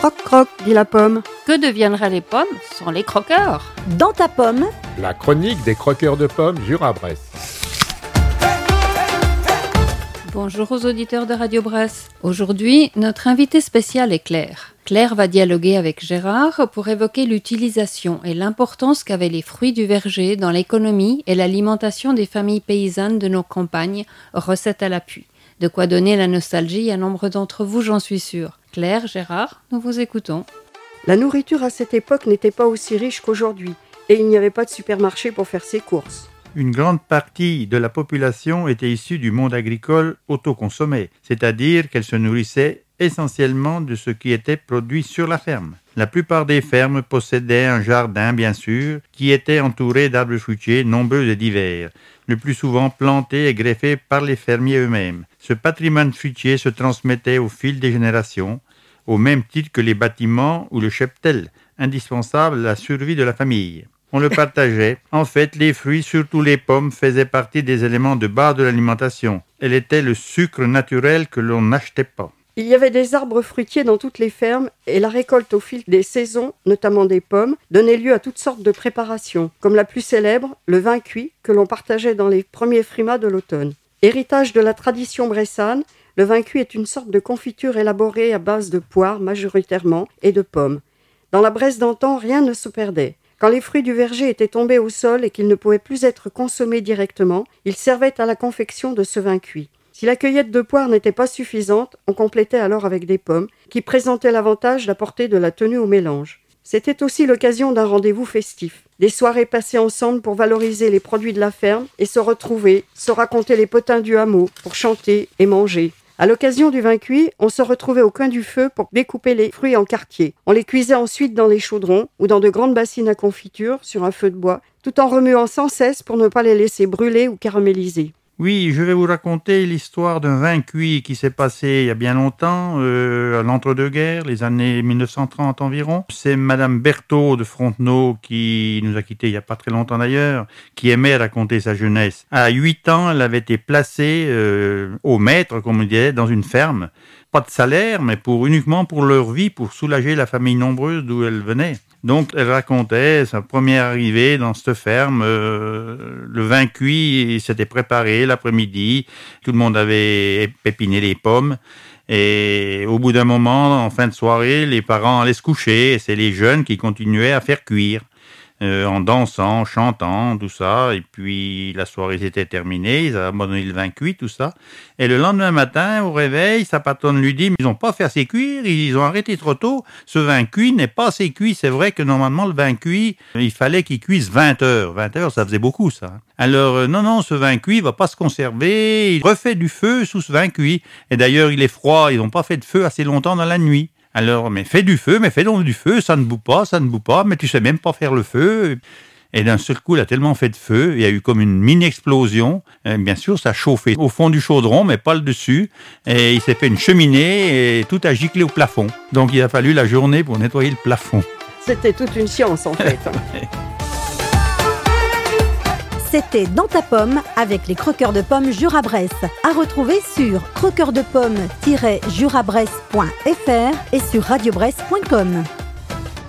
Croc-croc, dit la pomme. Que deviendraient les pommes sans les croqueurs ? Dans ta pomme, La chronique des croqueurs de pommes Jura-Bresse. Bonjour aux auditeurs de Radio Bresse. Aujourd'hui, notre invité spécial est Claire. Claire va dialoguer avec Gérard pour évoquer l'utilisation et l'importance qu'avaient les fruits du verger dans l'économie et l'alimentation des familles paysannes de nos campagnes, recettes à l'appui. De quoi donner la nostalgie à nombre d'entre vous, j'en suis sûre. Claire, Gérard, nous vous écoutons. La nourriture à cette époque n'était pas aussi riche qu'aujourd'hui, et il n'y avait pas de supermarché pour faire ses courses. Une grande partie de la population était issue du monde agricole autoconsommé, c'est-à-dire qu'elle se nourrissait essentiellement de ce qui était produit sur la ferme. La plupart des fermes possédaient un jardin, bien sûr, qui était entouré d'arbres fruitiers nombreux et divers, le plus souvent plantés et greffés par les fermiers eux-mêmes. Ce patrimoine fruitier se transmettait au fil des générations, au même titre que les bâtiments ou le cheptel, indispensable à la survie de la famille. On le partageait. En fait, les fruits, surtout les pommes, faisaient partie des éléments de base de l'alimentation. Elle était le sucre naturel que l'on n'achetait pas. Il y avait des arbres fruitiers dans toutes les fermes, et la récolte au fil des saisons, notamment des pommes, donnait lieu à toutes sortes de préparations, comme la plus célèbre, le vin cuit, que l'on partageait dans les premiers frimas de l'automne. Héritage de la tradition bressane, le vin cuit est une sorte de confiture élaborée à base de poires majoritairement et de pommes. Dans la Bresse d'antan, rien ne se perdait. Quand les fruits du verger étaient tombés au sol et qu'ils ne pouvaient plus être consommés directement, ils servaient à la confection de ce vin cuit. Si la cueillette de poires n'était pas suffisante, on complétait alors avec des pommes, qui présentaient l'avantage d'apporter de la tenue au mélange. C'était aussi l'occasion d'un rendez-vous festif. Des soirées passées ensemble pour valoriser les produits de la ferme et se retrouver, se raconter les potins du hameau, pour chanter et manger. À l'occasion du vin cuit, on se retrouvait au coin du feu pour découper les fruits en quartiers. On les cuisait ensuite dans les chaudrons ou dans de grandes bassines à confiture sur un feu de bois, tout en remuant sans cesse pour ne pas les laisser brûler ou caraméliser. Oui, je vais vous raconter l'histoire d'un vin cuit qui s'est passé il y a bien longtemps, à l'entre-deux-guerres, les années 1930 environ. C'est Madame Berthaud de Frontenau, qui nous a quittés il n'y a pas très longtemps d'ailleurs, qui aimait raconter sa jeunesse. À 8 ans, elle avait été placée au maître, comme on disait, dans une ferme. Pas de salaire, mais uniquement pour leur vie, pour soulager la famille nombreuse d'où elle venait. Donc, elle racontait sa première arrivée dans cette ferme. Le vin cuit s'était préparé l'après-midi. Tout le monde avait pépiné les pommes. Et au bout d'un moment, en fin de soirée, les parents allaient se coucher. Et c'est les jeunes qui continuaient à faire cuire. En dansant, chantant, tout ça. Et puis, la soirée s'était terminée. Ils avaient abandonné le vin cuit, tout ça. Et le lendemain matin, au réveil, sa patronne lui dit « Mais ils n'ont pas fait assez cuire, ils ont arrêté trop tôt. Ce vin cuit n'est pas assez cuit. C'est vrai que normalement, le vin cuit, il fallait qu'il cuise 20 heures. 20 heures, ça faisait beaucoup, ça. Alors, non, ce vin cuit va pas se conserver. Il refait du feu sous ce vin cuit. Et d'ailleurs, il est froid. Ils n'ont pas fait de feu assez longtemps dans la nuit. Alors, mais fais donc du feu, ça ne bout pas, mais tu sais même pas faire le feu. » Et d'un seul coup, il a tellement fait de feu, il y a eu comme une mini-explosion. Bien sûr, ça a chauffé au fond du chaudron, mais pas le dessus. Et il s'est fait une cheminée et tout a giclé au plafond. Donc, il a fallu la journée pour nettoyer le plafond. C'était toute une science, en fait. c'était Dans ta pomme avec les croqueurs de pommes Jura-Bresse. À retrouver sur croqueursdepommes-jurabresse.fr et sur radiobresse.com.